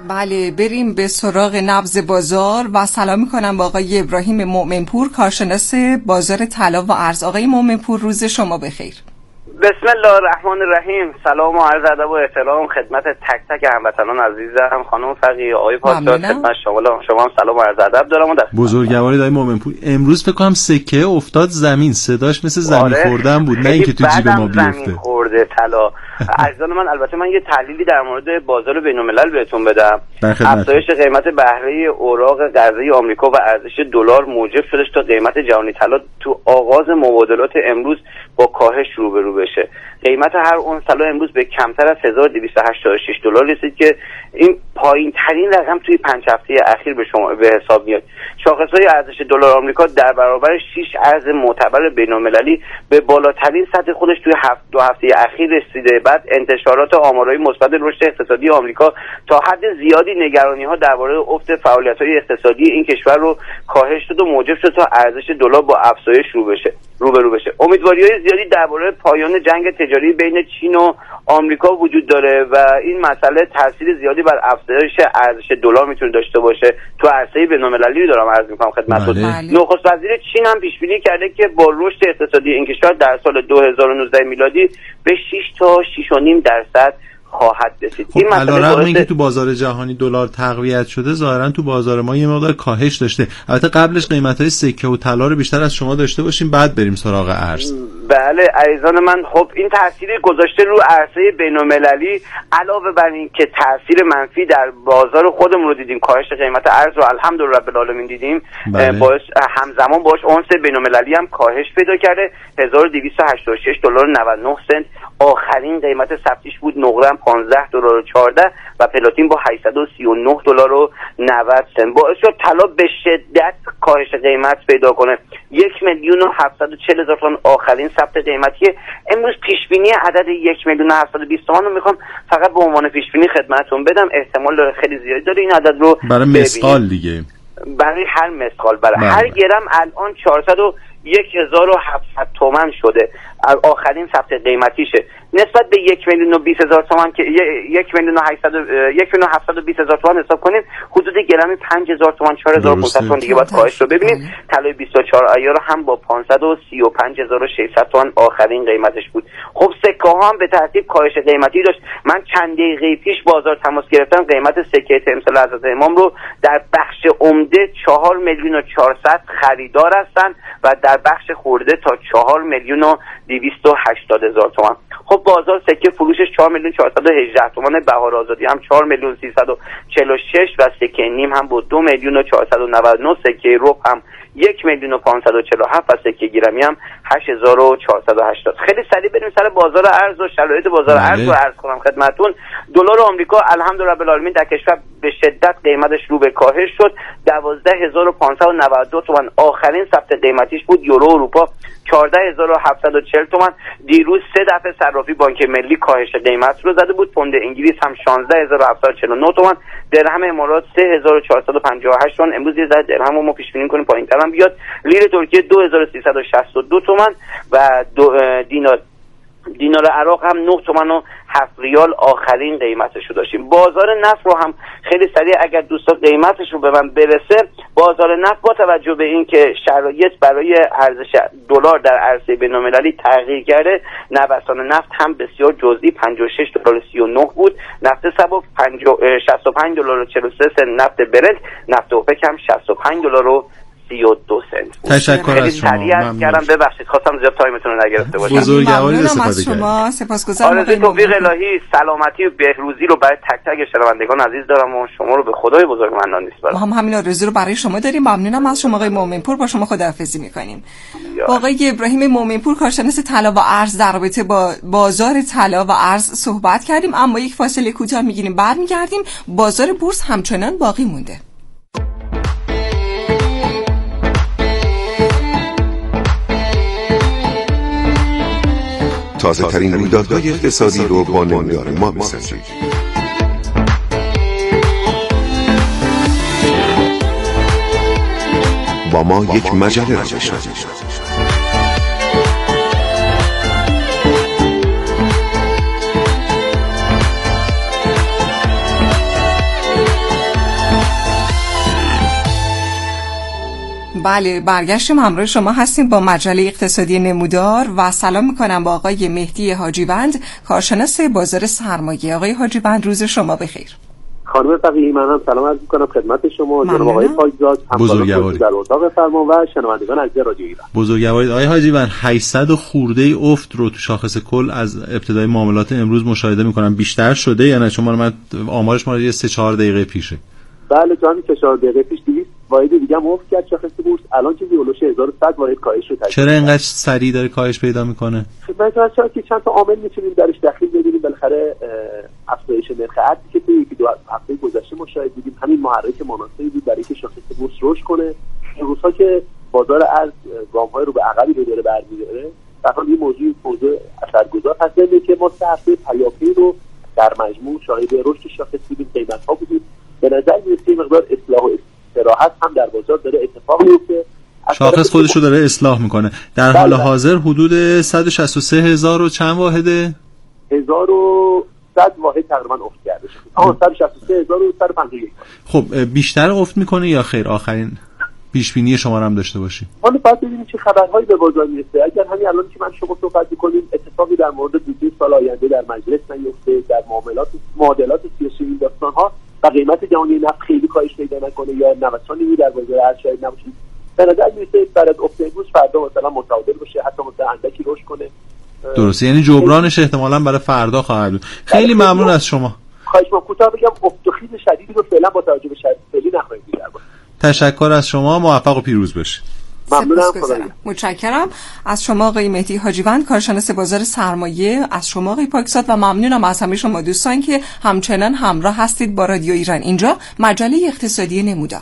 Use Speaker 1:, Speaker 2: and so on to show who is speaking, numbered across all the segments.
Speaker 1: بله بریم به سراغ نبض بازار و سلام میکنم با آقای ابراهیم مؤمنپور، کارشناس بازار طلا و ارز. آقای مؤمنپور روز شما بخیر.
Speaker 2: بسم الله الرحمن الرحیم. سلام و عرض ادب و احترام خدمت تک تک هموطنان عزیزم، خانم فقیه، آقای پادشاه، خدمت شما هم سلام و عرض ادب دارم.
Speaker 3: بزرگواری آقای مؤمنپور، امروز فکر کنم سکه افتاد زمین، صداش مثل زمین خوردن بود، نه اینکه تو جیب ما بیفته.
Speaker 2: زمین خورده طلا. عزیزان من، البته من یه تحلیلی در مورد بازار بین‌الملل بهتون بدم. افزایش قیمت بهره اوراق قرضه‌ای آمریکا و ارزش دلار موجب شدش تا قیمت جهانی طلا تو آغاز مبادلات امروز با کاهش روبرو بشه. قیمت هر اونس طلا امروز به کمتر از 1286 دلار رسید که این پایین ترین رقم توی 5 هفته اخیر به حساب میاد. شاخص‌های ارزش دلار آمریکا در برابر 6 ارز معتبر بین‌المللی به بالاترین سطح خودش توی 2 هفته اخیر رسیده. بعد انتشارات آمارهای مثبت رشد اقتصادی آمریکا تا حد زیادی نگرانی‌ها درباره افت فعالیت‌های اقتصادی این کشور رو کاهش داد و موجب شد تا ارزش دلار با افزایش روبرو بشه. امیدواری‌های زیادی درباره پایان جنگ تجاری بین چین و آمریکا وجود داره و این مسئله تاثیر زیادی بر افزایش ارزش دلار میتونه داشته باشه. تو عرصه بین‌المللی دارم عرض می‌کنم خدمتتون. نخست وزیر چین هم پیش بینی کرده که با رشد اقتصادی این کشور در سال 2019 میلادی به 6 تا 6.5% خواهد رسید.
Speaker 3: خب این مسئله اینکه تو بازار جهانی دلار تقویت شده، ظاهرا تو بازار ما یه مقدار کاهش داشته. البته قبلش قیمت‌های سکه و طلا رو بیشتر از شما داشته باشیم، بعد بریم سراغ ارز.
Speaker 2: بله عزیزان من، خب این تاثیر گذاشته رو عرصه بین‌المللی، علاوه بر این که تاثیر منفی در بازار خودمون رو دیدیم، کاهش قیمت ارز رو الحمدلله رب العالمین دیدیم. باعث همزمان باش اونس بین‌المللی هم کاهش پیدا کرده. 1286 دلار و 99 سنت آخرین قیمت ثبتیش بود. نقره 15 دلار و 14 و پلاتین با 839 دلار و 90 سنت. باعث شد طلا به شدت کاهش قیمت پیدا کنه. 1,740,000 تومان آخرین ثبت قیمتیه. امروز پیش بینی عدد 1,720,000 تومان رو میخوام فقط به عنوان پیش بینی خدمتتون بدم. احتمال داره خیلی زیادی داره این عدد رو
Speaker 3: برای مسقال دیگه،
Speaker 2: برای هر مسقال، برای هر گرم الان 401,700 تومان شده. آخرین ثبت قیمتیشه. نسبت به 1,20,000 تومان که 1,720,000 تومان حساب کنیم، حدود گرمی 5,000 تومان 4,500 تومان دیگه باید کاهش رو ببینیم. طلای 24 ایار هم با 535,600 تومان آخرین قیمتش بود. خب سکه ها هم به ترتیب کاهش قیمتی داشت. من چند دقیقه پیش بازار تماس گرفتم، قیمت سکه تمثال حضرت امام رو در بخش عمده 4,400,000 خریدار هستن و در بخش خورده تا 4,280,000 تومان. خب بازار سکه فروشش 4,418,000 تومان، بهار آزادی هم 4,346,000 و سکه نیم هم با 2,499,000، سکه ربع هم 1,547,000 و سکه گرمی هم 8,480. خیلی سریع بریم سر بازار ارز و شرایط بازار ارز رو عرض کنم خدمتتون. دلار آمریکا الحمدلله رب العالمین در کشور به شدت قیمتش رو به کاهش شد. 12,592 تومان آخرین ثبت قیمتیش بود. یورو اروپا 14,740 تومان. دیروز 3 دفعه صرافی بانک ملی کاهش قیمت رو زده بود. پوند انگلیس هم 16,749 تومان. درهم امارات 3,458 تومان. امروز یه ذره درهم رو ما پیش بینی کنیم پایین‌تر هم بیاد. لیر ترکیه 2,362 تومان و دینار عراق هم 9 تومان و 7 ریال آخرین قیمتش رو داشتیم. بازار نفت رو هم خیلی سریع اگر دوستان قیمتش رو به من برسه، بازار نفت با توجه به این که شرایط برای ارزش دلار در عرصه بین‌المللی تغییر کرده، نوسان نفت هم بسیار جزئی 56 دلار و 39 بود. نفت سبک 65 دلار و 43 سنت. نفت برنت، نفت اوپک هم 65 دلار و 32 سنت.
Speaker 3: تشکر از شما.
Speaker 2: ممنون. ببخشید خواستم زیاد تایمتون رو نگرفته باشم.
Speaker 3: بزرگواری استفاده
Speaker 1: از شما. سپاسگزارم.
Speaker 2: آرزوی توفیق الهی، سلامتی و بهروزی رو برای تک تک شنوندگان عزیز دارم و شما رو به خدای بزرگ منان میسپارم.
Speaker 1: ما هم همین آرزو رو برای شما داریم. ممنونم از شما آقای مؤمنپور. با شما خداحافظی می‌کنیم. با آقای ابراهیم مؤمنپور، کارشناس طلا و ارز، در رابطه با بازار طلا و ارز صحبت کردیم. اما یک فاصله کوتاه می‌گیریم، برمیگردیم. بازار بورس همچنان باقی مونده.
Speaker 4: تازه ترین رویدادهای اقتصادی رو با نمودار ما بسنجید. با ما یک مجله را بشنوید.
Speaker 1: بله، برگشتیم همراه شما هستیم با مجله اقتصادی نمودار و سلام میکنم با آقای مهدی حاجیوند، کارشناس بازار سرمایه. آقای حاجیوند روز شما بخیر.
Speaker 5: خانم فقیهی، منم سلام عرض می‌کنم خدمت شما، جناب آقای پاکزاد،
Speaker 3: بزرگواری
Speaker 5: در اتاق فرمان و شنوندگان عزیز رادیو ایران.
Speaker 3: بزرگواری آقای حاجیوند، 800 خورده افت رو تو شاخص کل از ابتدای معاملات امروز مشاهده می‌کنم. بیشتر شده یا نه؟ چون من آمارش ما 3-4 دقیقه پیشه.
Speaker 5: بله، تا همین 4 دقیقه پیش 200 واحد دیگه هم افت کرد شاخص بورس. الان چیزی اولش 1100 واحد کاهش رو تجربه.
Speaker 3: چرا اینقدر سریع داره کاهش پیدا میکنه؟
Speaker 5: خدمت شما که چند تا عامل میتونیم درش دخیل بگیریم. بالاخره افزایش نرخ ارزی که توی 1-2 هفته گذشته مشاهده بودیم، همین محرک مناسبی بود برای اینکه شاخص بورس رشد کنه. این روزها که بازار ارز گام‌های رو به عقبی رو داره برمی‌داره، در حال این موضوع اثرگذار هست که ما 3 هفته پیاپی رو در مجموع شاهد رشد شاخص بودیم، قیمت‌ها بودیم. به نظر میاد مقدار اصلاح و استراحت هم در بازار داره اتفاق میفته.
Speaker 3: شاخص خودش رو داره اصلاح میکنه. در حال حاضر حدود 163,000 و چند واحده؟
Speaker 5: 1100 واحد تقریبا افت کرده شده. 163,151.
Speaker 3: خب بیشتر افت میکنه یا خیر؟ آخرین پیش بینی شما رو هم داشته باشیم.
Speaker 5: حالا باید ببینیم چه خبرهایی به بازار میرسه. اگر همین الان که من شما صحبت می‌کنیم اتفاقی در مورد بودجه سال آینده در مجلس نیفته، در معادلات سیاسی این داستان‌ها و قیمت جهانی نفت خیلی کاهش پیدا نکنه یا نوسانی در بازار ارز شاید نباشه، به نظر میاد بعد از افت امروز فردا مثلا متعادل بشه، حتی مثلا اندکی رشد کنه.
Speaker 3: درسته، یعنی جبرانش احتمالاً برای فردا خواهد بود. خیلی ممنون از شما.
Speaker 5: خواهش می‌کنم کوتاه بگم افت و خیز شدیدی رو فعلا با توجه به شرایط فعلی نخواهیم دید.
Speaker 3: تشکر از شما، موفق و پیروز باشید.
Speaker 5: ممنونم.
Speaker 1: متشکرم از شما آقای مهدی حاجیوند، کارشناس بازار سرمایه، از شما آقای پاکزاد و ممنونم از همه شما دوستان که همچنان همراه هستید با رادیو ایران. اینجا مجله اقتصادی نمودار.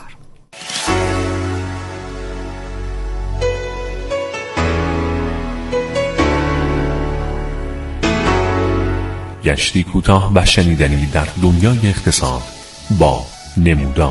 Speaker 6: گشتی کوتاه و شنیدنی در دنیای اقتصاد با نمودار.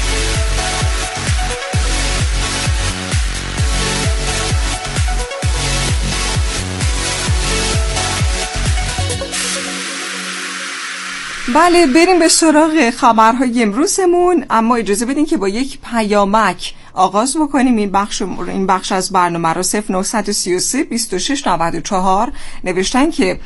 Speaker 1: بله، بریم به سراغ خبرهای امروزمون، اما اجازه بدین که با یک پیامک آغاز بکنیم. این بخش از برنامه رو 0933 2694 نوشتن که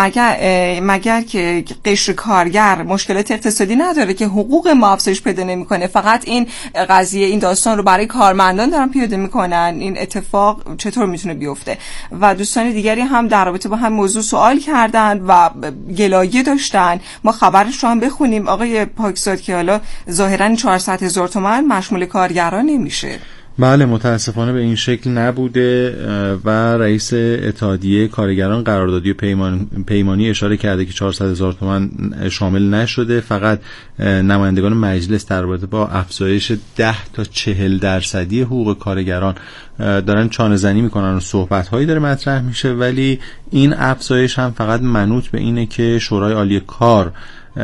Speaker 1: مگر که قشر کارگر مشکلات اقتصادی نداره که حقوق ما افزایش پیدا نمیکنه، فقط این قضیه این داستان رو برای کارمندان دارن پیاده میکنن، این اتفاق چطور میتونه بیفته؟ و دوستان دیگری هم در رابطه با هم موضوع سوال کردن و گلایه داشتن. ما خبرش رو هم بخونیم آقای پاکزاد که حالا ظاهرا 400,000 تومان مشمول کارگران نمیشه.
Speaker 3: بله، متاسفانه به این شکل نبوده و رئیس اتحادیه کارگران قراردادی و پیمانی اشاره کرده که 400,000 تومان شامل نشده. فقط نمایندگان مجلس در رابطه با افزایش 10 تا 40% حقوق کارگران دارن چانه زنی میکنن و صحبت هایی داره مطرح میشه، ولی این افزایش هم فقط منوط به اینه که شورای عالی کار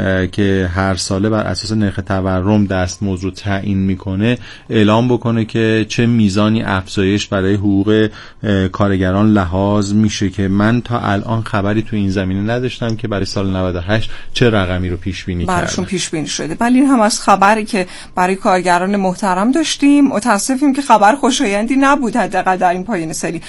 Speaker 3: که هر ساله بر اساس نرخ تورم دستمزد رو تعیین میکنه اعلام بکنه که چه میزانی افزایش برای حقوق کارگران لحاظ میشه، که من تا الان خبری تو این زمینه نداشتم که برای سال 98 چه رقمی رو پیش بینی کرده.
Speaker 1: براشون پیش بینی شده. ولی این هم از خبری که برای کارگران محترم داشتیم. متاسفیم که خبر خوشایندی نبود حداقل در این پایان سری.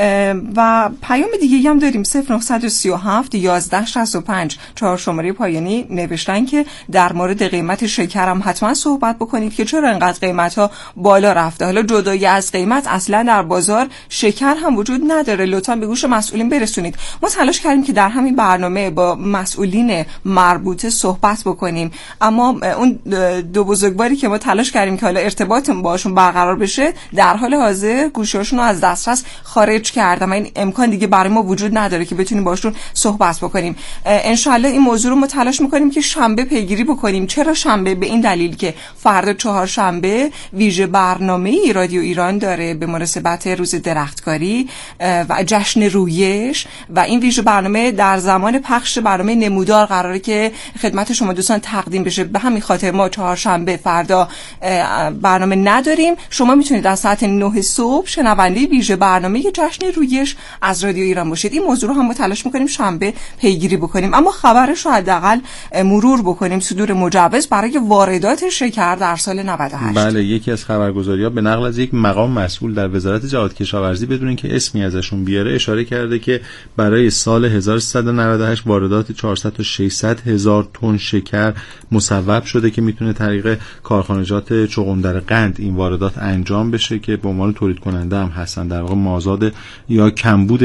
Speaker 1: و پیام دیگه هم داریم 0937 1165 4 شماره پایانی نوشتن که در مورد قیمت شکر هم حتما صحبت بکنید که چرا اینقدر قیمت‌ها بالا رفته. حالا جدای از قیمت اصلا در بازار شکر هم وجود نداره، لطفا به گوش مسئولین برسونید. ما تلاش کردیم که در همین برنامه با مسئولین مربوطه صحبت بکنیم، اما اون دو بزرگواری که ما تلاش کردیم که حالا ارتباط باشون برقرار بشه در حال حاضر گوشی‌هاشون رو از دسترس خارج کردن و این امکان دیگه برای ما وجود نداره که بتونیم باشون صحبت بکنیم. ان شاءالله این موضوع رو ما تلاش می‌کنیم که شنبه پیگیری بکنیم. چرا شنبه؟ به این دلیل که فردا چهارشنبه ویژه برنامه رادیو ایران داره به مناسبت روز درختکاری و جشن رویش، و این ویژه برنامه در زمان پخش برنامه نمودار قراره که خدمت شما دوستان تقدیم بشه. به همین خاطر ما چهارشنبه فردا برنامه نداریم. شما میتونید از ساعت 9 صبح شنونده ویژه برنامه جشن رویش از رادیو ایران باشید. این موضوع رو هم ما تلاش میکنیم شنبه پیگیری بکنیم، اما خبرش رو حداقل مرور بکنیم صدور مجوز برای واردات شکر در سال 98.
Speaker 3: بله، یکی از خبرگزاری‌ها به نقل از یک مقام مسئول در وزارت جهاد کشاورزی بدون اینکه اسمی ازشون بیاره اشاره کرده که برای سال 1398 واردات 400 تا 600 هزار تن شکر مصوب شده که میتونه طریق کارخانجات چغندر قند این واردات انجام بشه که به عنوان تولید کننده هم هستن، در واقع مازاد یا کمبود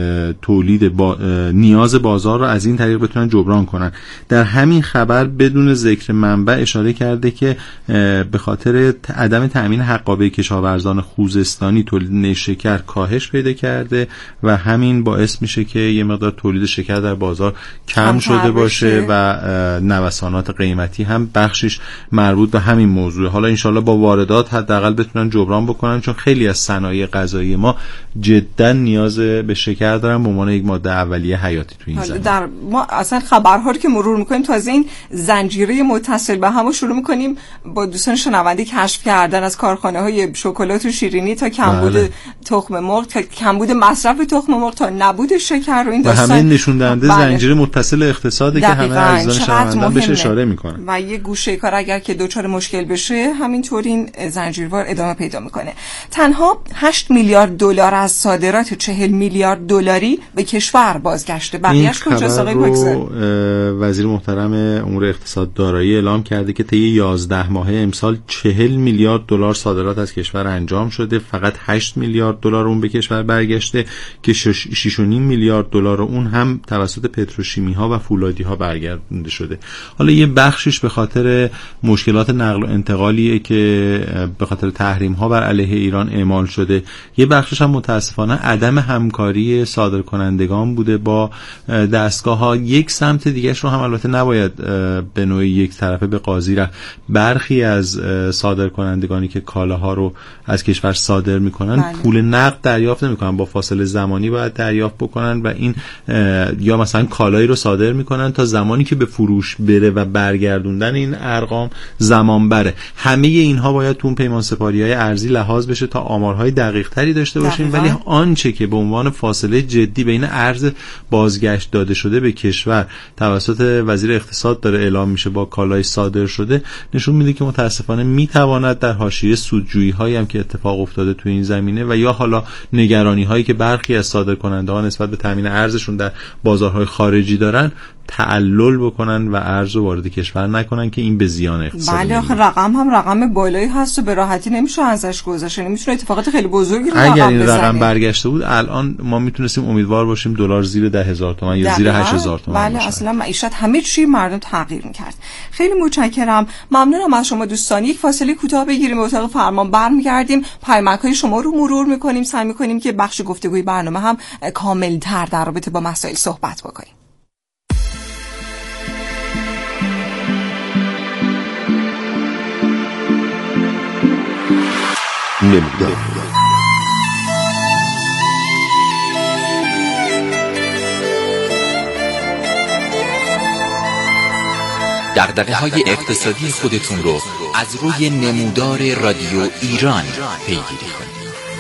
Speaker 3: تولید نیاز بازار رو از این طریق بتونن جبران کنن. در همین خبر بدون ذکر منبع اشاره کرده که به خاطر عدم تأمین حقابه کشاورزان خوزستانی تولید شکر کاهش پیدا کرده و همین باعث میشه که یه مقدار تولید شکر در بازار کم شده باشه و نوسانات قیمتی هم بخشش مربوط به همین موضوع. حالا انشالله با واردات حداقل بتونن جبران بکنن، چون خیلی از صنایع غذایی ما جدا نیاز به شکر دارن به عنوان یک ماده اولیه حیاتی تو این زمینه.
Speaker 1: در ما اصلا خبرها رو که مرور میکنیم تازه این زنجیره متصل به هم شروع میکنیم با دوستان شنونده کشف کردن، از کارخانه‌های شکلات و شیرینی تا کمبود تخم مرغ تا کمبود مصرف تخم مرغ تا نبود شکر و این
Speaker 3: داستان. و همین نشون دهنده زنجیره متصل اقتصاده که همه عزیزان شنونده بهش اشاره میکنن
Speaker 1: و یه گوشه کار اگر که دچار مشکل بشه همینطور این زنجیروار ادامه پیدا میکنه. تنها 8 میلیارد دلار از صادرات 40 میلیارد دلاری به کشور بازگشته. بقیه‌اش کجاست آقای پاکزاد؟
Speaker 3: وزیر محترم امور اقتصاد دارایی اعلام کرده که طی 11 ماهه امسال 40 میلیارد دلار صادرات از کشور انجام شده، فقط 8 میلیارد دلار اون به کشور برگشته که 6.5 میلیارد دلار اون هم توسط پتروشیمی ها و فولادی ها برگردونده شده. حالا یه بخشش به خاطر مشکلات نقل و انتقالیه که به خاطر تحریم ها بر علیه ایران اعمال شده، یه بخشش هم متاسفانه عدم همکاری صادرکنندگان بوده با دستگاه ها. یک سمت دیگهش رو هم البته نباید به نوعی یک طرفه به قاضی رفت. برخی از صادرکنندگانی که کالاها رو از کشور صادر میکنن پول نقد دریافت نمیکنن، با فاصله زمانی باید دریافت بکنن و این یا مثلا کالایی رو صادر میکنن تا زمانی که به فروش بره و برگردوندن این ارقام زمان بره. همه اینها باید تو پیمان سپاری‌های ارزی لحاظ بشه تا آمارهای دقیق تری داشته باشیم، ولی آنچه که به عنوان فاصله جدی بین ارز بازگشت داده شده به کشور توسط وزیر اقتصاد داره اعلام میشه با کالای صادر شده نشون میده که متاسفانه میتواند در حاشیه سودجویی هایی هم که اتفاق افتاده تو این زمینه و یا حالا نگرانی هایی که برخی از صادرکنندگان نسبت به تامین ارزشون در بازارهای خارجی دارن تعلل بکنن و ارز وارد کشور نکنن که این به زیان اقتصاد.
Speaker 1: بله آخه رقم هم رقم بالایی هست و به راحتی نمیشه ازش گذشت، نمیتونه اتفاقات خیلی بزرگی رو
Speaker 3: اگر این رقم برگشته بود الان ما میتونستیم امیدوار باشیم دلار زیر 10,000 تومان یا زیر 8,000 تومان
Speaker 1: بله اصلا معیشت همه چی مردم تغییر میکرد. خیلی متشکرم، ممنونم از شما دوستان. یک فاصله کوتاه بگیریم، به اتاق فرمان برمیگردیم، پیامک‌های شما رو مرور میکنیم، سعی میکنیم که بخش گفتگوی برنامه هم کامل‌تر در رابطه با مسائل صحبت بکنیم.
Speaker 4: نمودار
Speaker 7: دغدغه‌های اقتصادی خودتون رو از روی نمودار رادیو ایران پیگیری کنید.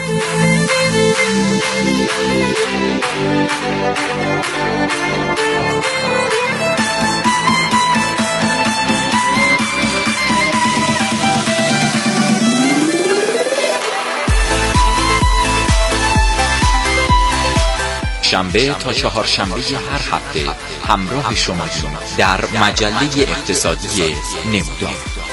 Speaker 7: شنبه تا چهارشنبه هر هفته همراه شما در مجله اقتصادی نمودار.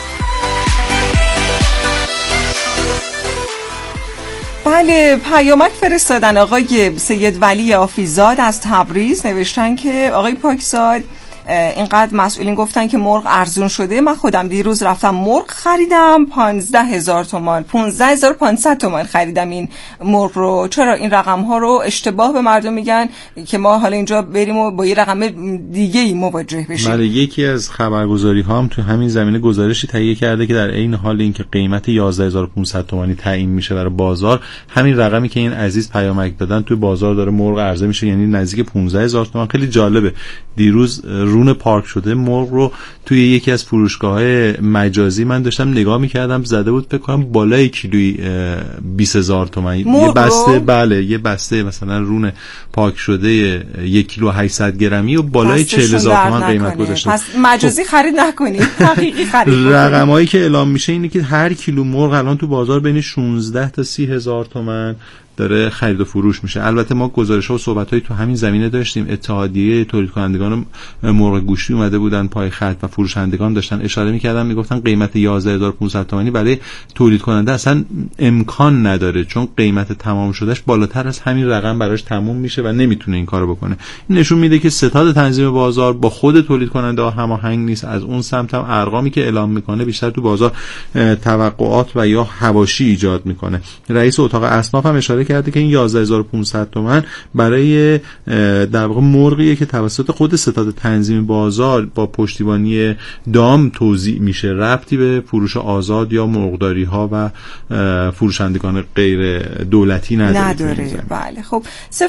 Speaker 1: بله، پیامک فرستادن آقای سید ولی آفیزاد از تبریز، نوشتن که آقای پاکزاد اینقدر مسئولین گفتن که مرغ ارزون شده، من خودم دیروز رفتم مرغ خریدم 15,000 تومان 15,500 تومان خریدم این مرغ رو. چرا این رقم ها رو اشتباه به مردم میگن که ما حالا اینجا بریم و با یه رقم دیگه ای مواجه بشیم؟
Speaker 3: بله، یکی از خبرگزاری ها هم تو همین زمینه گزارشی تهیه کرده که در عین حال اینکه قیمت 11,500 تومانی تعیین میشه برای بازار، همین رقمی که این عزیز پیامک دادن تو بازار داره مرغ عرضه میشه، یعنی نزدیک 15,000 تومان. خیلی جالبه. دیروز رون پارک شده مرغ رو توی یکی از فروشگاه‌های مجازی من داشتم نگاه می‌کردم، زده بود فکر کنم بالای کیلویی 20000 تومان یه بسته. بله یه بسته مثلا رون پاک شده 1 کیلو 800 گرمی و بالای 40000 تومان قیمت گذاشته.
Speaker 1: پس مجازی خرید نکنید، حقیقی خرید.
Speaker 3: رقمایی که اعلام میشه اینه که هر کیلو مرغ الان تو بازار بین 16 تا 30000 تومان داره خرید و فروش میشه. البته ما گزارش‌ها و صحبت‌هایی تو همین زمینه داشتیم. اتحادیه تولید کنندگان مرغ گوشتی اومده بودن پای خط و فروشندگان داشتن اشاره می‌کردن، میگفتن قیمت 11500 تومانی برای تولید کننده اصلا امکان نداره، چون قیمت تمام شدهش بالاتر از همین رقم براش تموم میشه و نمیتونه این کارو بکنه. این نشون میده که ستاد تنظیم بازار با خود تولید کننده ها هماهنگ نیست. از اون سمت هم ارقامی که اعلام میکنه بیشتر تو بازار توقعات و یا حواشی ایجاد میکنه. رئیس اتاق اصناف هم اشاره کرده که این 11500 تومان برای در واقع مرغیه که توسط خود ستاد تنظیم بازار با پشتیبانی دام توزیع میشه، ربطی به فروش آزاد یا مرغداری ها و فروشندگان غیر دولتی نداره.
Speaker 1: بله خب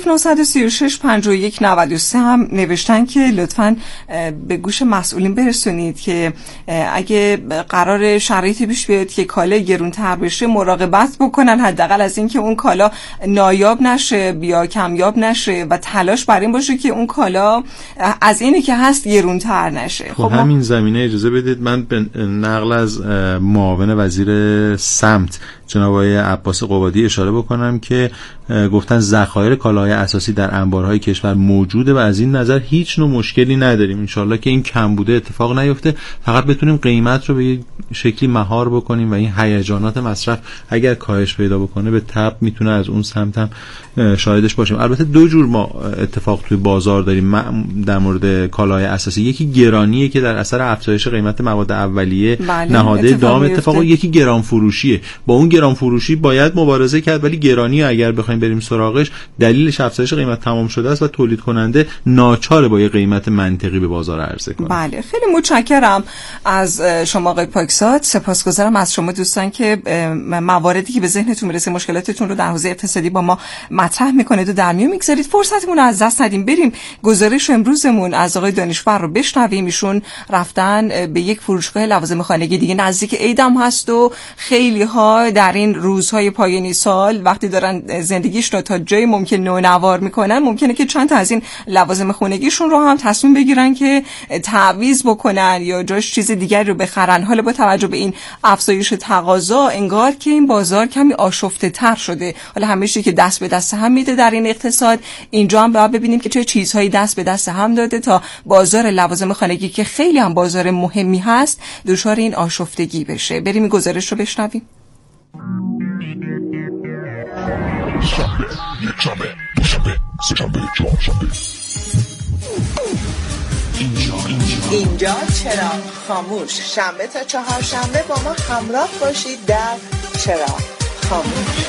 Speaker 1: 0936 51 93 هم نوشتن که لطفاً به گوش مسئولین برسونید که اگه قرار شرایطی پیش بیاد که کالا گرونتر بشه مراقبت بکنن، حداقل از این که اون کالا نایاب نشه یا کمیاب نشه و تلاش بر این باشه که اون کالا از اینی که هست گرونتر نشه.
Speaker 3: خب همین زمینه اجازه بدید من به نقل از معاون وزیر سمت جناب آقای عباس قبادی اشاره بکنم که گفتن ذخایر کالاهای اساسی در انبارهای کشور موجوده و از این نظر هیچ نوع مشکلی نداریم. انشالله که این کم بوده اتفاق نیفته، فقط بتونیم قیمت رو به یه شکلی مهار بکنیم و این هیجانات مصرف اگر کاهش پیدا بکنه به تبع میتونه از اون سمت هم شاهدش باشیم. البته دو جور ما اتفاق توی بازار داریم در مورد کالاهای اساسی. یکی گرانیه که در اثر افزایش قیمت مواد اولیه نهاده دام اتفاق، یکی گران فروشیه. با اون گران فروشی باید مبارزه کرد، ولی گرانی اگر بخوایم بریم سراغش دلیلش افزایش قیمت تمام شده است و تولید کننده ناچاره با یه قیمت منطقی به بازار عرضه کنه.
Speaker 1: بله خیلی متشکرم از شما آقای پاکزاد. سپاسگزارم از شما دوستان که مواردی که به ذهنتون میرسه مشکلاتتون رو در حوزه اقتصادی با ما مطرح میکنید و در میون میگذارید. فرصتمون رو از دست ندیم، بریم گزارش امروزمون از آقای دانشور رو بشنویم. ایشون رفتن به یک فروشگاه لوازم خانگی دیگه، نزدیک عید هم هست و خیلی ها در این روزهای پایانی سال وقتی دارن زندگیشون رو تا جای ممکن نونوار میکنن، ممکنه که چند تا از این لوازم خانگیشون رو هم تصمیم بگیرن که تعویض بکنن یا جاش چیز دیگری رو بخرن. حالا با توجه به این افزایش تقاضا انگار که این بازار کمی آشفته تر شده. حالا همه چیزی که دست به دست هم میده در این اقتصاد، اینجا هم باید ببینیم که چه چیزهایی دست به دست هم داده تا بازار لوازم خانگی که خیلی هم بازار مهمی هست دچار این آشفتگی بشه. بریم این گزارش رو بشنویم.
Speaker 8: شنبه، یکشنبه، دوشنبه، سه‌شنبه، چهارشنبه.
Speaker 9: اینجا چرا خاموش، شنبه تا چهارشنبه با ما همراه باشید در چرا خاموش.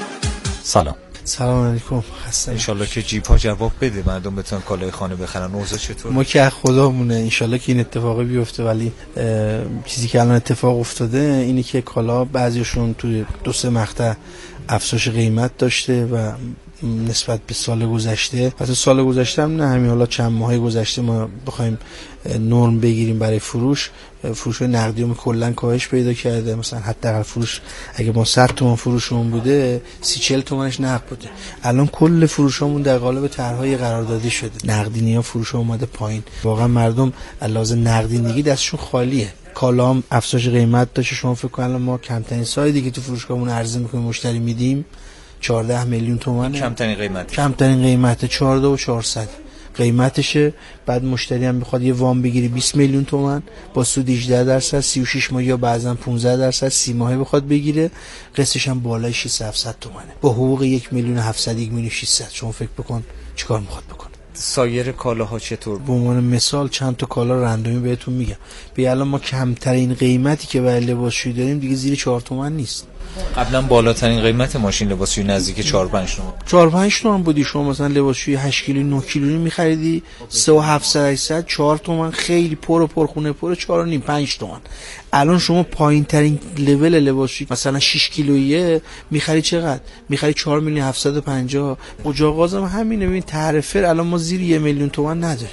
Speaker 10: سلام علیکم.
Speaker 11: انشالله که جیب ها جواب بده، مردم بتونن کالای خانه بخرن. اوضاع چطور؟
Speaker 10: ما که خدامونه انشالله که این اتفاقی بیفته، ولی چیزی که الان اتفاق افتاده اینی که کالا بعضیشون توی 2-3 مقطع افزایش قیمت داشته و نسبت به سال گذشته، حتی سال گذشته هم نه، همین حالا چند ماه گذشته ما بخوایم نرم بگیریم برای فروش نقدیمون کلا کاهش پیدا کرده. مثلا حداقل فروش اگه ما 100 تومان فروشمون بوده 30-40 تومانش نقد بوده، الان کل فروشمون در قالب طرحهای قراردادی شده. نقدینی‌ها فروش اومده پایین. واقعا مردم علاوه نقدینگی دستشون خالیه. کالام افزایش قیمت داشته. شما فکر کنید ما کمترین سایدی که تو فروشگاهمون عرضه می‌کنیم مشتری میدیم 14 میلیون تومانه. کمترین قیمت 14 و 400 قیمتشه. بعد مشتری هم بخواد یه وام بگیری 20 میلیون تومان با سود 18%، 36 ماهه یا بعضا 15%، 30 ماهه بخواد بگیره قسطش هم بالای 600 تومانه با حقوق 1 میلیون 700 1 میلیون 600. شما فکر بکن چیکار میخواد بکنه.
Speaker 11: سایر کالاها چطور؟
Speaker 10: به عنوان مثال چند تا کالا رندومی بهتون میگم. به الان ما کمترین قیمتی که برای لباسشویی داریم دیگه زیر 4 تومن نیست.
Speaker 11: قبلا بالاترین قیمت ماشین لباسشویی نزدیک 4-5 تومن
Speaker 10: 4-5 تومن بودی. شما مثلا لباسشویی 8 کیلو 9 کیلویی می‌خریدی 3700 4 تومن، خیلی پر خونه پر 4.5-5 تومن. الان شما پایین ترین لول لباسشویی مثلا 6 کیلویی می‌خری چقدر؟ می‌خری 4 میلیون 750. اجاقازم همینه. ببین تعرفه الان ما زیر 1 میلیون تومن نداریم.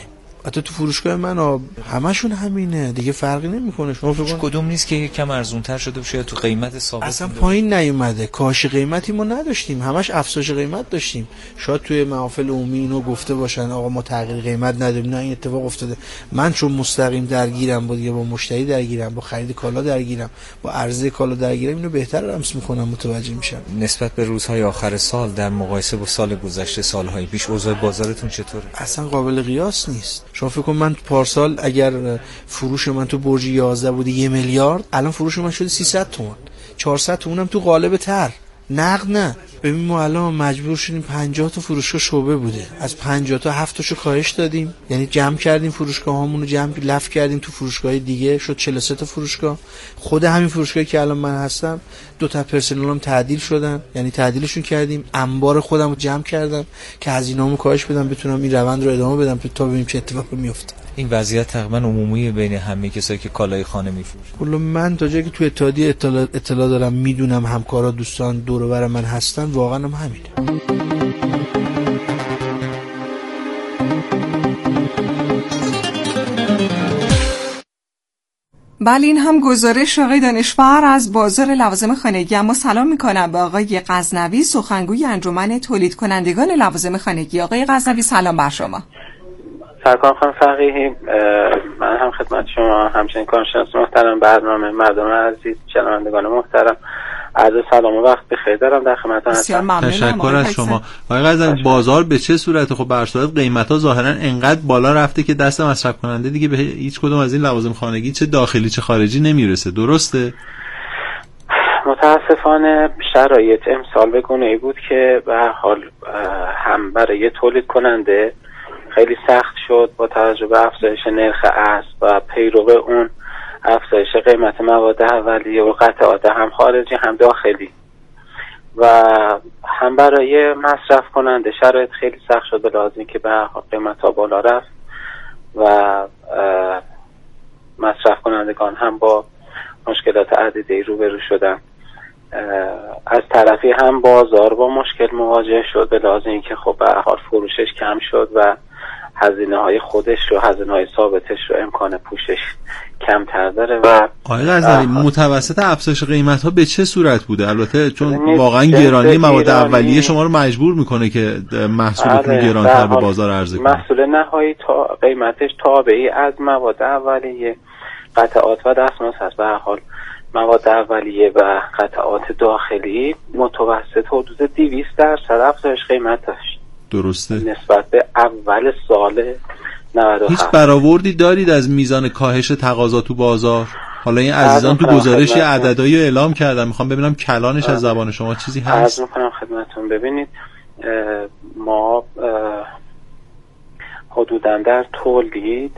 Speaker 10: حتی تو فروشگاه من همشون همینه دیگه، فرقی نمیکنه. شما فکر
Speaker 11: کدوم نیست که کم ارزونتر شده باشه تو قیمت ثابت
Speaker 10: اصلا پایین نیومده، کاهش قیمتی ما نداشتیم، همش افزایش قیمت داشتیم. شاید توی محافل عمومی اینو گفته باشن آقا ما تغییر قیمت نداریم، نه این اتفاق افتاده. من چون مستقیم درگیرم با مشتری درگیرم، با خرید کالا درگیرم، با عرضه کالا درگیرم، اینو بهتر لمس میکنم، متوجه میشم.
Speaker 11: نسبت به روزهای آخر سال در مقایسه با سال گذشته، سالهای پیش، اوضاع بازارتون چطوره؟
Speaker 10: اصلا قابل قیاس نیست. شما فکر کن من پارسال اگر فروش من تو برج 11 بود 1 میلیارد، الان فروش من شده 300 تومان، 400 تومانم تو قالب تر، نقد نه. ببین ما الان مجبور شدیم 50 تا فروشگاه شعبه بوده، از 50 تا 7 تاشو کاهش دادیم، یعنی جمع کردیم فروشگاهامونو، لف کردیم تو فروشگاه دیگه، شد 43 تا فروشگاه. خود همین فروشگاهی که الان من هستم 2 تا پرسنلم تعدیل شدن، یعنی تعدیلشون کردیم. انبار خودمو جمع کردم که هزینه‌امو کاهش بدم، بتونم این روند رو ادامه بدم تا ببینیم چه اتفاقی میفته.
Speaker 11: این وضعیت تقریبا عمومی بین همه کسایی که کالای خانه میفروشن.
Speaker 10: کلا من تا جایی که تو اتحادیه اطلاع دارم، میدونم همکارا دوستان دور و بر من هستن، واقعا هم همینه.
Speaker 1: بله این هم گزارش آقای دانشور از بازار لوازم خانگی. اما سلام میکنم به آقای غزنوی، سخنگوی انجمن تولید کنندگان لوازم خانگی. آقای غزنوی سلام بر شما.
Speaker 2: سرکار خانم فقیهی، من هم خدمت شما همچنین کارشناس محترم برنامه، مردم عزیز، شنوندگان محترم، عرض سلام و وقت بخیر دارم در خدمتتون هستم.
Speaker 3: تشکر از شما. آقای غزنوی، بازار به چه صورته؟ خب به هر صورت قیمت‌ها ظاهرا انقدر بالا رفته که دست مصرف کننده دیگه به هیچ کدوم از این لوازم خانگی چه داخلی چه خارجی نمیرسه، درسته؟
Speaker 2: متاسفانه شرایط امسال به گونه‌ای بود که به هر حال هم برای تولید کننده خیلی سخت شد با توجه به افزایش نرخ ارز و پیرو اون افزایش قیمت مواد اولیه و قطعات هم خارجی هم داخلی، و هم برای مصرف کننده شرایط خیلی سخت شد به لحاظ اینکه به قیمت ها بالا رفت و مصرف کنندگان هم با مشکلات عدیده‌ای روبرو شدن. از طرفی هم بازار با مشکل مواجه شد به لحاظ اینکه خب به هر حال فروشش کم شد و هزینه‌های خودش رو، هزینه‌های ثابتش رو، امکان پوشش کمتر داره. و
Speaker 3: آقای غزنوی، متوسط افزایش قیمت‌ها به چه صورت بوده؟ البته چون واقعا گرانی مواد اولیه شما رو مجبور میکنه که محصولتون گرانتر به بازار عرضه کنه.
Speaker 2: محصول نهایی تا قیمتش تابعی از مواد اولیه، قطعات و دستمزد هست. به هر حال مواد اولیه و قطعات داخلی متوسط حدود 200% افزایش قیمت داشت.
Speaker 3: درسته.
Speaker 2: نسبت به اول سال 97.
Speaker 3: هیچ برآوردی دارید از میزان کاهش تقاضا تو بازار؟ حالا این عزیزان تو گزارش یه عددهایی اعلام کردن، میخوام ببینم کلانش از زبان شما چیزی هست؟
Speaker 2: عرض میکنم خدمتتون. ببینید ما حدوداً در تولید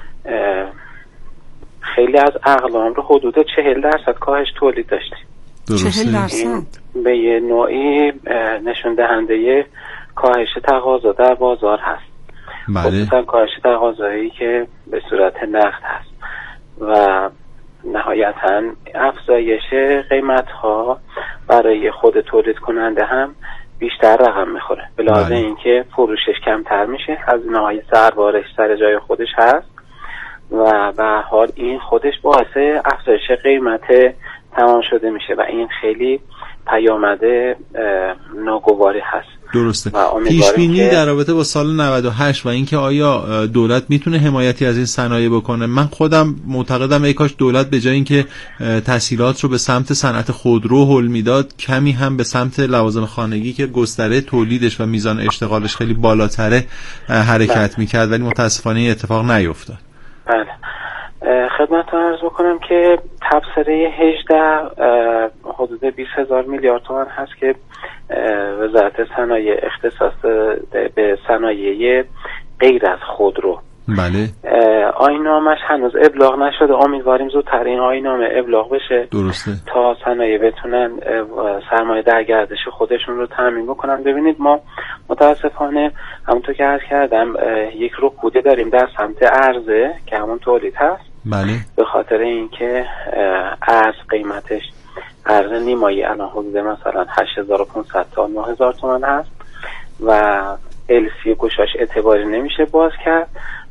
Speaker 2: خیلی از اقلام رو حدود 40% کاهش تولید داشتیم.
Speaker 3: درسته.
Speaker 2: 40% به یه نوعی نشون دهنده کاهش تقاضا در بازار هست.
Speaker 3: بله.
Speaker 2: خصوصا کاهش تقاضایی که به صورت نقد هست و نهایتاً افزایش قیمت ها برای خود تولید کننده هم بیشتر رقم میخوره به لحاظ اینکه فروشش کمتر میشه، هزینه‌های سربارش سر جای خودش هست و به هر حال این خودش باعث افزایش قیمت تمام شده میشه و این خیلی پیامد ناگواری هست.
Speaker 3: درسته. پیش بینی در رابطه با سال 98 و اینکه آیا دولت میتونه حمایتی از این صنایع بکنه؟ من خودم معتقدم ای کاش دولت به جای اینکه تسهیلات رو به سمت صنعت خودرو هل میداد، کمی هم به سمت لوازم خانگی که گستره تولیدش و میزان اشتغالش خیلی بالاتره حرکت میکرد، ولی متاسفانه این اتفاق نیفتاد.
Speaker 2: بله. خدمتتون عرض بکنم که تبصره 18 حدود 20,000 میلیارد تومان هست که وزارت صنایع اختصاص به صنایع غیر از خودرو.
Speaker 3: بله.
Speaker 2: آیین‌نامه‌اش هنوز ابلاغ نشده، امیدواریم زودتر این آیین‌نامه ابلاغ بشه.
Speaker 3: درسته.
Speaker 2: تا صنایع بتونن سرمایه در گردش خودشون رو تامین بکنن. ببینید ما متاسفانه همونطور که عرض کردم یک رکود داریم در سمت عرضه که همون تولید هست.
Speaker 3: بله.
Speaker 2: به خاطر اینکه ارز قیمتش ارز نیمایی الان حدود مثلا 8,500 تا 9,000 تومان هست و LC گشاش اعتباری نمیشه باز کرد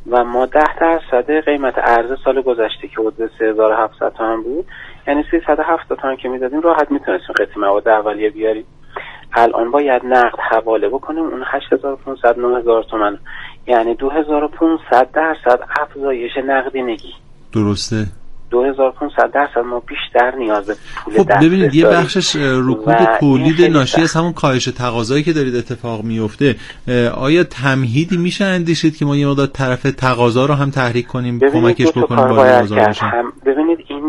Speaker 12: و ما 10% قیمت ارز سال گذشته که حدود 3700 تومان بود، یعنی 370 تومان که میدادیم راحت میتونستیم قطعه مواد اولیه بیاریم. الان باید نقد حواله بکنیم، اون 8500 9000 تومان، یعنی 2500% افزایش نقدینگی.
Speaker 3: درسته.
Speaker 12: 2500% ما بیشتر نیاز به پول
Speaker 3: خب ببینید یه بخشش رکود تولید ناشی از همون کاهش تقاضایی که دارید اتفاق میفته. آیا تمهیدی میشه اندیشید که ما یه مقدار طرف تقاضا رو هم تحریک کنیم، کمکش بکنیم بالا بازار بشه؟
Speaker 12: ببینید این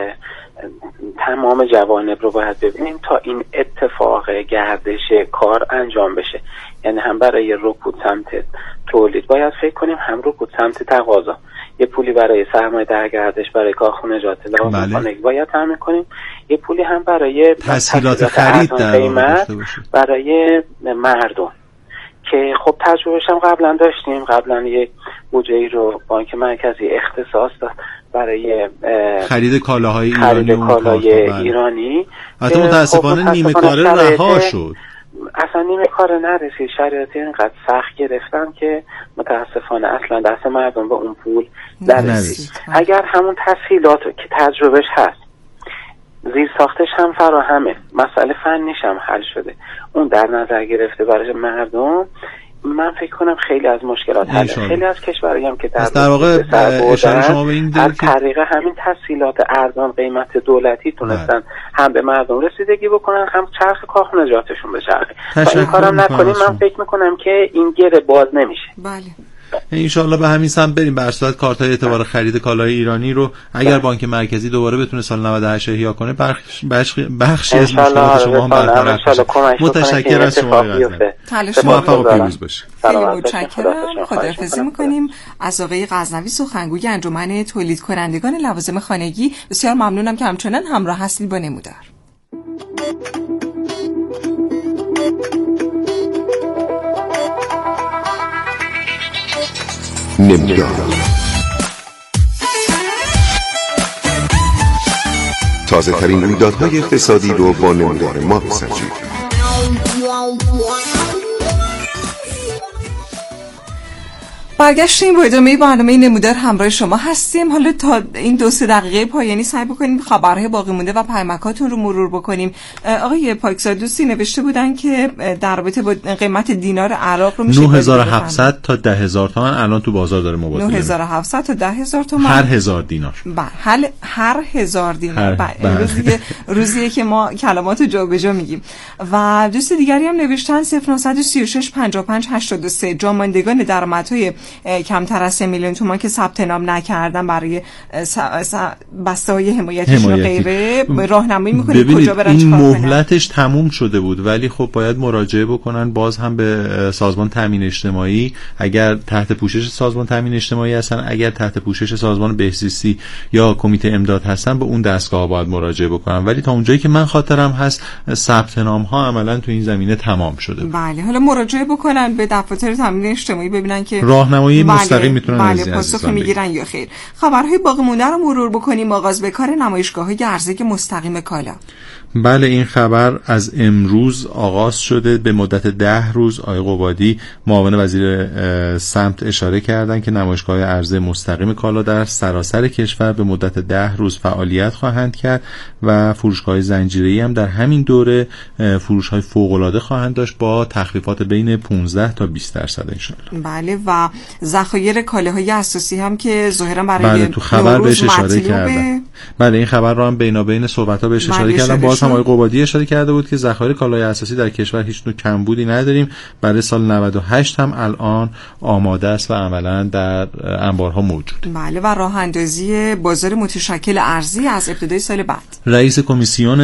Speaker 12: تمام جوانب رو باید ببینیم تا این اتفاق گردش کار انجام بشه، یعنی هم برای رکود سمت تولید باید فکر کنیم، هم رکود سمت تقاضا. یه پولی برای سرمایه در گردش برای کارخانجات لازم باید تامین کنیم، یه پولی هم برای
Speaker 3: تسهیلات خرید در قیمت
Speaker 12: برای مردم که خب تجربهش هم قبلا داشتیم. قبلا یک بودجه‌ای رو بانک مرکزی اختصاص داد برای
Speaker 3: خرید کالاهای
Speaker 12: ایرانی.
Speaker 3: حتی متاسفانه نیمه کاره رها شد،
Speaker 12: اصلا نیمه کاره نرسید. شرایطی اینقدر سخت گرفتن که متاسفانه اصلا دست مردم به اون پول نرسید. اگر همون تسهیلات که تجربهش هست، زیر ساختش هم فراهمه، مسئله فنیش هم حل شده، اون در نظر گرفته برای مردم، من فکر کنم خیلی از مشکلات حل. خیلی از کشورهایی هم که
Speaker 3: در واقع اشاره شما به این
Speaker 12: از طریق همین تسهیلات ارزان قیمت دولتی تونستن هم به مردم رسیدگی بکنن، هم چرخ کارخانجاتشون بچرخه. تا این کارم نکنیم من فکر میکنم که این گره باز نمیشه.
Speaker 1: بله
Speaker 3: انشالله به همین سمت بریم. به هر صورت کارت‌های اعتبار خرید کالای ایرانی رو اگر بانک مرکزی دوباره بتونه سال 98 احیا کنه، بخشی از مشکلات شما هم برطرف بشه. متشکرم از شما آقای غزنوی، موفق و پیروز باشید.
Speaker 1: خیلی متشکرم. خداحافظی می‌کنیم از آقای غزنوی، سخنگوی انجمن تولید کنندگان لوازم خانگی. بسیار ممنونم که همچنان همراه هستید با نمودار.
Speaker 4: نمودار تازه ترین رویدادهای اقتصادی رو با نمودار ما بسنجید.
Speaker 1: برگشتیم با ادامه برنامه نمودار همراه شما هستیم. حالا تا این 2-3 دقیقه پایانی سعی بکنیم خبرهای باقی مونده و پیامکاتون رو مرور بکنیم. آقای پاکزاد دوستی نوشته بودن که در رابطه با قیمت دینار عراق رو میشه
Speaker 3: 9700 تا 10000 تومان الان تو بازار داره مبادله.
Speaker 1: 9700 تا 10000 تومان
Speaker 3: هر 1000 دینار.
Speaker 1: بله هر 1000 دینار. روزیه که ما کلمات جابجا میگیم. و دوست دیگری هم نوشتن 0936 55 83 جاماندگان درآمدهای کمتر از 3 میلیون تومان که ثبت نام نکردن برای بسته‌های حمایتیشون و غیره راهنمایی می‌کنه کجا برن.
Speaker 3: این مهلتش تموم شده بود ولی خب باید مراجعه بکنن باز هم به سازمان تامین اجتماعی، اگر تحت پوشش سازمان تامین اجتماعی هستن، اگر تحت پوشش سازمان بهزیستی یا کمیته امداد هستن به اون دستگاه باید مراجعه بکنن. ولی تا اونجایی که من خاطرم هست ثبت نام ها عملاً تو این زمینه تمام شده.
Speaker 1: بله حالا مراجعه بکنن به دفاتر تامین اجتماعی ببینن که
Speaker 3: راهنمایی مستقیم میتونن
Speaker 1: از پاسخ میگیرن یا خیر. خبرهای باقی مونده رو مرور بکنیم. آغاز به کار نمایشگاه‌های عرضه مستقیم کالا.
Speaker 3: بله این خبر از امروز آغاز شده به مدت 10 روز. آقای قبادی معاون وزیر سمت اشاره کردن که نمایشگاه عرضه مستقیم کالا در سراسر کشور به مدت 10 روز فعالیت خواهند کرد و فروشگاه زنجیره‌ای هم در همین دوره فروش‌های فوق‌العاده خواهند داشت با تخفیفات بین 15 تا 20% ان شاءالله.
Speaker 1: بله و ذخایر کالاهای اساسی هم که ظاهرا برای
Speaker 3: تو خبر بهش اشاره کردن. بله این خبر رو هم بینابین صحبت‌ها بهش اشاره کردن. باز هم آقای قبادی اشاره کرده بود که ذخایر کالای اساسی در کشور هیچ نوع کمبودی نداریم. برای سال 98 هم الان آماده است و عملاً در انبارها موجود.
Speaker 1: بله و راه اندازی بازار متشکل ارزی از ابتدای سال بعد.
Speaker 3: رئیس کمیسیون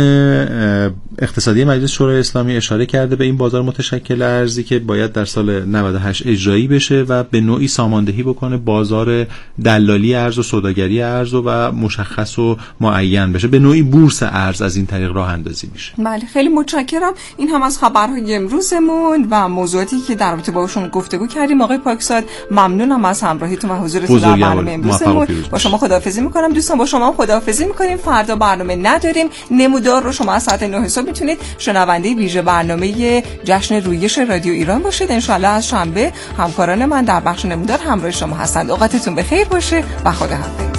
Speaker 3: اقتصادی مجلس شورای اسلامی اشاره کرده به این بازار متشکل ارزی که باید در سال 98 اجرایی بشه و به نوعی ساماندهی بکنه بازار دلالی ارز و سوداگری ارز و مشخص و معین بشه، به نوعی بورس ارز از این طریق راه اندازی میشه.
Speaker 1: بله خیلی متشکرم. این هم از خبرهای امروزمون و موضوعاتی که در رابطه باشون گفتگو کردیم. آقای پاکزاد ممنونم از همراهیتون و حضورتون در برنامه امروزمون. با شما خداحافظی میکنم دوستان، با شما خداحافظی میکنیم. فردا برنامه نداریم. نمودار رو شما از ساعت 9 صبح میتونید شنونده ویژه برنامه جشن رویش رادیو ایران باشید. ان شاء الله از شنبه همکاران من در بخش نمودار همراه شما هستند. اوقاتتون بخیر باشه و خداحافظ.